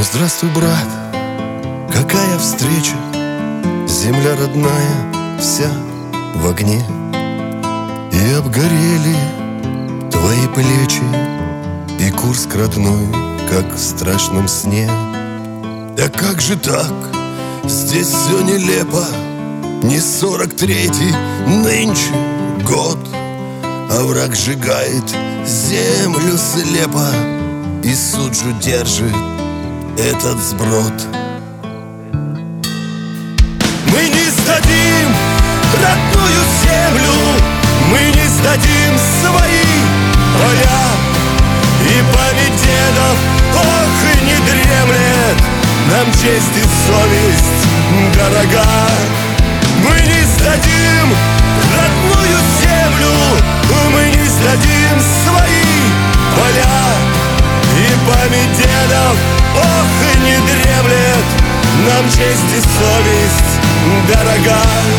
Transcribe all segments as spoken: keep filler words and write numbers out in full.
здравствуй, брат, какая встреча! Земля родная вся в огне, и обгорели твои плечи, и Курск родной, как в страшном сне. Да как же так? Здесь все нелепо. Не сорок третий нынче год, а враг сжигает землю слепо, и суджу держит этот сброд. Мы не сдадим родную землю, мы не сдадим свои поля, и память дедов, ох, и не дремлет, нам честь и совесть дорога. Мы не сдадим родную землю, мы не сдадим свои поля, и память дедов, ох, и не дремлет, нам честь и совесть дорога.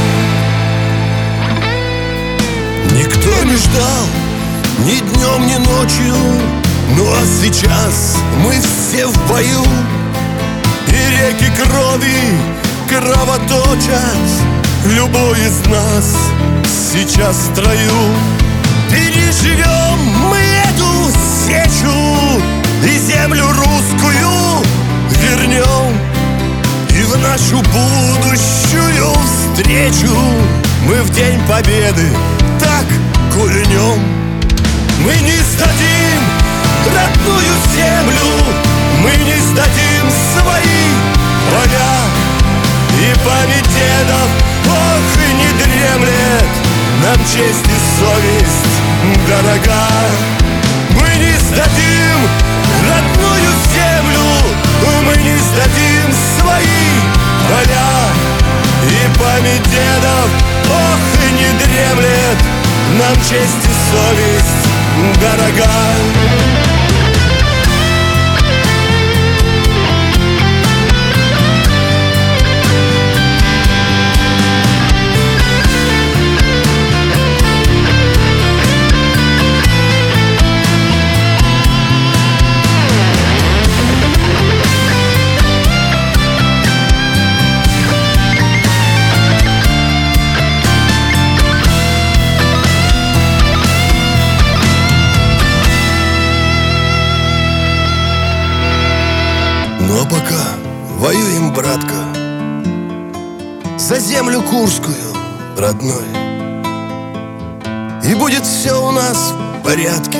Никто не ждал ни днем, ни ночью, ну а сейчас мы все в бою, и реки крови кровоточат, любой из нас сейчас в строю. Переживем мы эту сечу, и землю русскую вернем, и в нашу будущую встречу мы в день победы так кульнем. Мы не сдадим родную землю, мы не сдадим свои поля, и память дедов, ох, и не дремлет, нам честь и совесть дорога. Мы не сдадим родную землю, мы не сдадим свои поля, и память дедов, ох, и не дремлет, нам честь и совесть дорога. Ну а пока воюем, братка, за землю Курскую родной, и будет все у нас в порядке,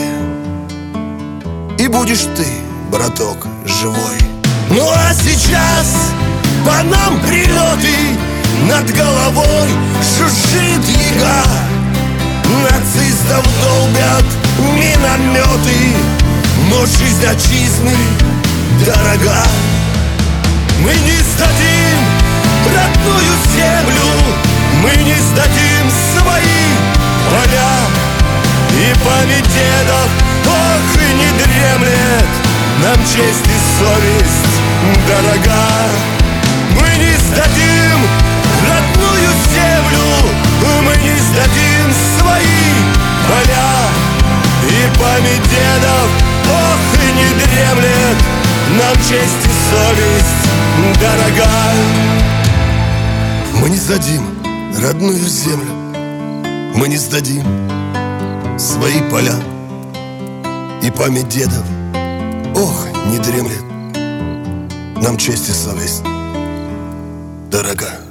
и будешь ты, браток, живой. Ну а сейчас по нам прилеты, над головой шуршит яга, нацистов долбят минометы, но жизнь отчизны дорога. Мы не сдадим родную землю, мы не сдадим свои поля, и память дедов, ох, и не дремлет, нам честь и совесть дорога. Мы не сдадим родную землю, мы не сдадим свои поля, и память дедов, ох, и не дремлет, нам честь и совесть дорога. Мы не сдадим родную землю, мы не сдадим свои поля, и память дедов, ох, не дремлет, нам честь и совесть дорога.